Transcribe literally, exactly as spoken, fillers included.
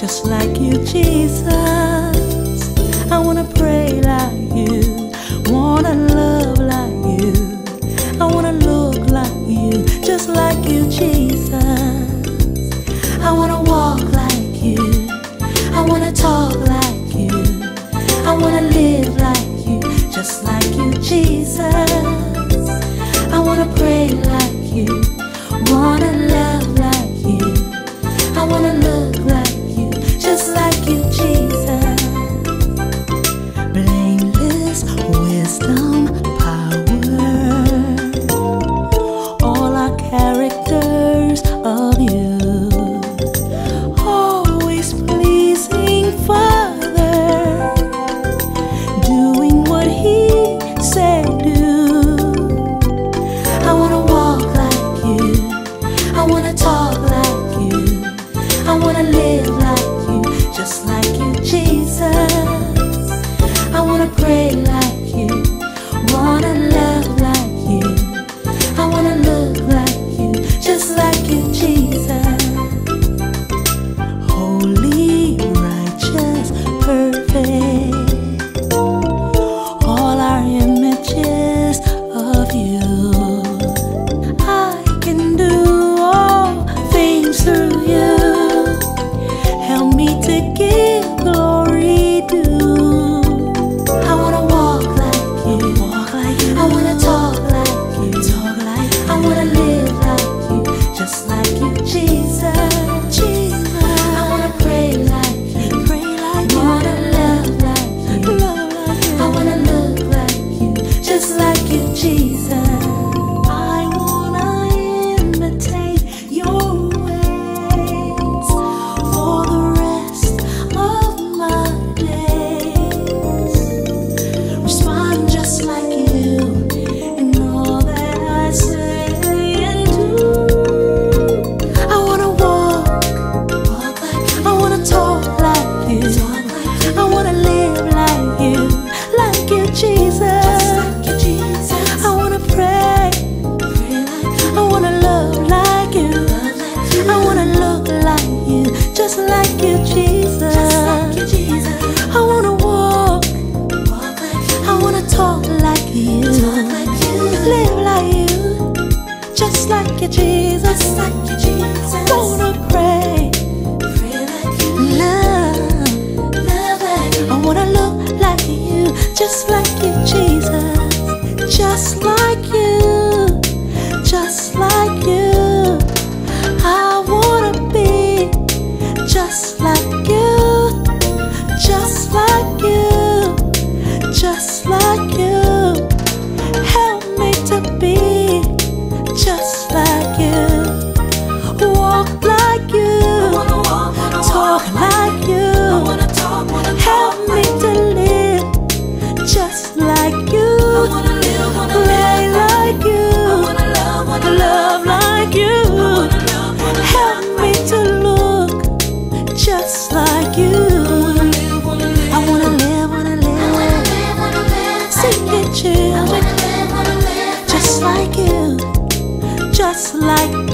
just like you, Jesus. I wanna pray like you, wanna love like you. I wanna look like you, just like you, Jesus. I wanna walk like you, I wanna talk like you. I wanna live like you, just like you, Jesus. I wanna pray like you, wanna love like you. I wanna look like you, just like you, Jesus. Blameless wisdom, power, all our characters of you. Always pleasing Father, doing what He said do. I wanna walk like you, I wanna talk like you. I wanna live like you, just like you, Jesus. I wanna pray like you, wanna love like you. I wanna look like you, just like you, Jesus. Holy, righteous, perfect, all our images of you. I can do all things through you. Help me to give glory due. I wanna walk like you, walk like you. I wanna talk like you, talk like you. I wanna live like you, just like you, Jesus. Jesus. I wanna pray like you, pray like you. Wanna love like you, love like you. I wanna look like you, just like you, Jesus. I wanna imitate your ways for the rest of my days. Respond just like you in all that I say and do. I wanna walk, walk like you. I wanna talk like you, talk like you. I wanna live like you, like you, Jesus. Just like you, Jesus. I wanna pray, pray like you. I wanna love like you, love like you. I wanna look like you, just like you, Jesus. Just like you, Jesus. I wanna walk, walk like you. I wanna talk like you, talk like you. Live like you, just like you, Jesus. Just like you, Jesus. Wanna pray, pray like you. Love, love like you. I wanna look like you, just like you, Jesus. Just like you, just like you. I wanna be just like you, just like you, just like you. Help me to be just like you. Walk like you, talk like you. Help me to live just like you. Play like you, love like you. Help me to look just like you. I wanna live, wanna live, sing it, children, just like you, just like